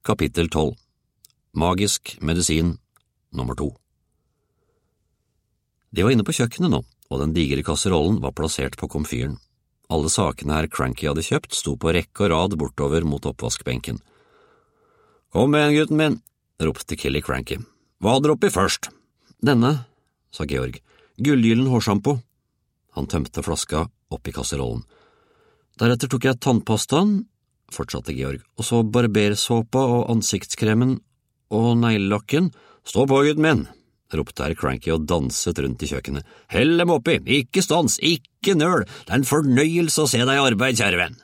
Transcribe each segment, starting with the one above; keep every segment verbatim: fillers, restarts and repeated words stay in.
Kapittel tolv. Magisk medisin nummer to. De var inne på kjøkkenet nå, og den digre kasserollen var plassert på komfyren. Alle sakene herr Cranky hadde kjøpt sto på rekke og rad bortover mot oppvaskbenken. «Kom igjen, gutten min», ropte Killy Cranky. «Hva hadde du oppi først?» «Denne», sa Georg. «Gullgyllen hårshampo». Han tømte flaska oppi kasserollen. «Deretter tok jeg tannpastaen», fortsatte Georg, «og så barbersåpa og ansiktskremen og neglelakken». «Stå på, gutten min», ropte herr Cranky og danset rundt i kjøkkenet. «Hell dem oppi, ikke stans, ikke nøl, det er en fornøyelse å se deg i arbeid, kjære venn».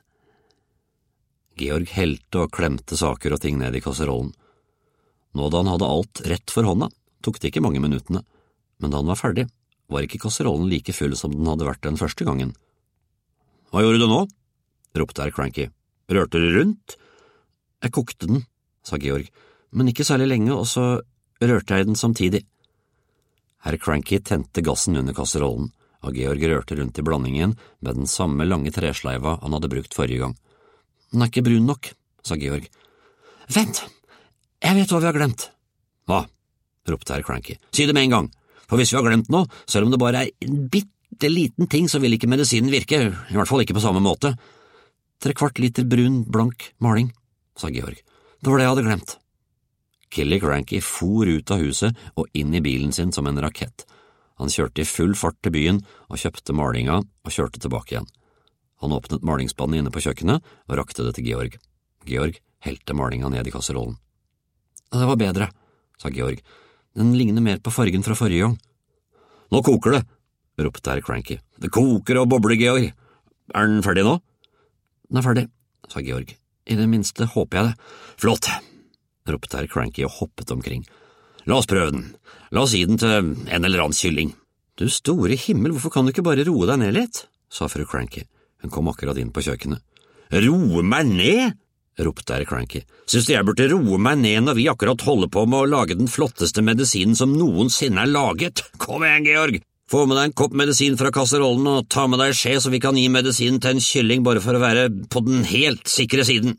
Georg helte og klemte saker og ting ned i kasserollen. Nå da han hadde alt rett for hånda, tok det ikke mange minuttene, men da han var ferdig, var ikke kasserollen like full som den hadde vært den første gangen. «Hva gjorde du nå?» ropte herr Cranky. «Rørte du rundt?» «Jeg kokte den», sa Georg, «men ikke særlig lenge, og så rørte jeg den samtidig». Herr Cranky tente gassen under kasserollen, og Georg rørte rundt i blandingen med den samme lange tresleiva han hadde brukt forrige gang. «Den er ikke brun nok», sa Georg. «Vent, jeg vet hva vi har glemt». «Hva?» ropte herr Cranky. «Si det med en gang, for hvis vi har glemt noe, selv om det bare er en bitte liten ting, så vil ikke medisinen virke, i hvert fall ikke på samme måte.» «Tre kvart liter brun, blank maling», sa Georg. «Det var det jeg hadde glemt.» Killy Cranky for ut av huset og inn i bilen sin som en rakett. Han kjørte i full fart til byen og kjøpte malinga og kjørte tilbake igjen. Han åpnet malingsspannet inne på kjøkkenet og rakte det til Georg. Georg helte malinga ned i kasserollen. «Det var bedre», sa Georg. «Den ligner mer på fargen fra forrige gang.» «Nå koker det», ropte herr Cranky. «Det koker og bobler, Georg. Er den ferdig nå?» «Den er ferdig», sa Georg. «I det minste håper jeg det.» «Flott», ropte herr Cranky og hoppet omkring. «La oss prøve den. La oss gi den til en eller annen kylling.» «Du store himmel, hvorfor kan du ikke bare roe deg ned litt?» sa fru Cranky. Hun kom akkurat inn på kjøkkenet. «Roe meg ned?» ropte herr Cranky. «Synes du jeg burde roe meg ned når vi akkurat holder på med å lage den flotteste medisinen som noensinne er laget? Kom igjen, Georg! Få med deg en kopp medisin fra kasserollen og ta med deg skje så vi kan gi medisinen til en kylling bare for å være på den helt sikre siden.»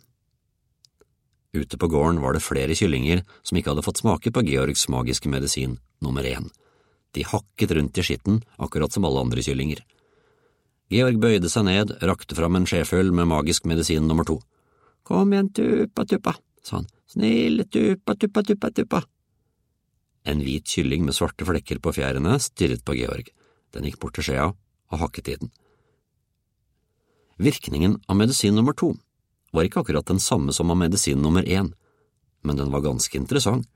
Ute på gården var det flere kyllinger som ikke hadde fått smake på Georgs magiske medisin nummer én. De hakket rundt i skitten, akkurat som alle andre kyllinger. Georg bøyde seg ned, rakte fram en skjefull med magisk medisin nummer to. «Kom igjen, tuppa, tuppa», sa han. «Snille tuppa, tuppa, tuppa, tuppa». En hvit kylling med svarte flekker på fjærene stirret på Georg. Den gikk bort til skjea og hakket i den. Virkningen av medisin nummer to var ikke akkurat den samme som av medisin nummer én, men den var ganske interessant.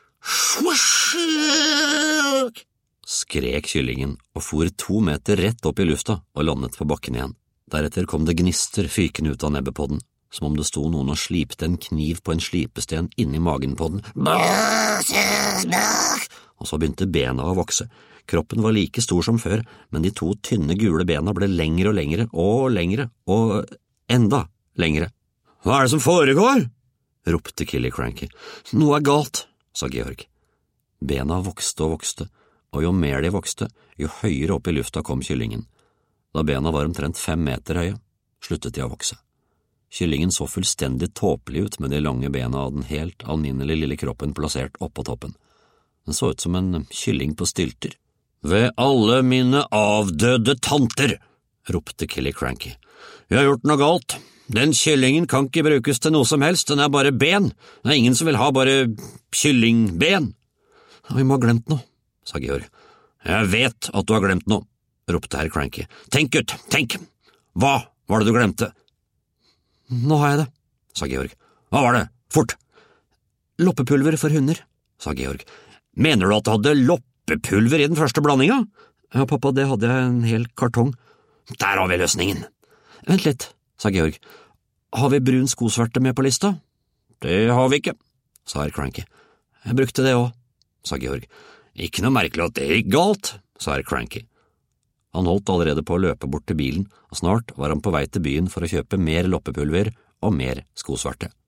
Skrek kyllingen og for to meter rett opp i lufta og landet på bakken igjen. Deretter kom det gnister fykende ut av nebbet på den, som om det sto noen og slipte en kniv på en slipesten inni magen på den. Og så begynte bena å vokse. Kroppen var like stor som før, men de to tynne gule bena ble lengre og lengre og lengre og enda lengre. «Hva er det som foregår?» ropte Killy Cranky. «Noe er galt», sa Georg. Bena vokste og vokste, og jo mer de vokste, jo høyere opp i lufta kom kyllingen. Da bena var omtrent fem meter høye, sluttet de å vokse. Kyllingen så fullstendig tåpelig ut med de lange bena og den helt alminnelige lille kroppen plassert oppå toppen. Den så ut som en kylling på stylter. «Ved alle mine avdøde tanter!» ropte Killy Cranky. «Vi har gjort noe galt. Den kyllingen kan ikke brukes til noe som helst, den er bare ben. Det er ingen som vil ha bare kyllingben.» «Vi må ha glemt noe», sa Georg. «Jeg vet at du har glemt noe», ropte herr Cranky. «Tenk ut, tenk! Hva var det du glemte?» «Nå har jeg det», sa Georg. «Hva var det? Fort!» «Loppepulver for hunder», sa Georg. «Mener du at du hadde loppepulver i den første blandinga?» «Ja, pappa, det hadde jeg en hel kartong.» «Der har vi løsningen!» «Vent litt», sa Georg. «Har vi brun skosverte med på lista?» «Det har vi ikke», sa herr Cranky. «Jeg brukte det også», sa Georg. «Ikke noe merkelig at det gikk galt», sa herr Cranky. Han holdt allerede på å løpe bort til bilen, og snart var han på vei til byen for å kjøpe mer loppepulver og mer skosverte.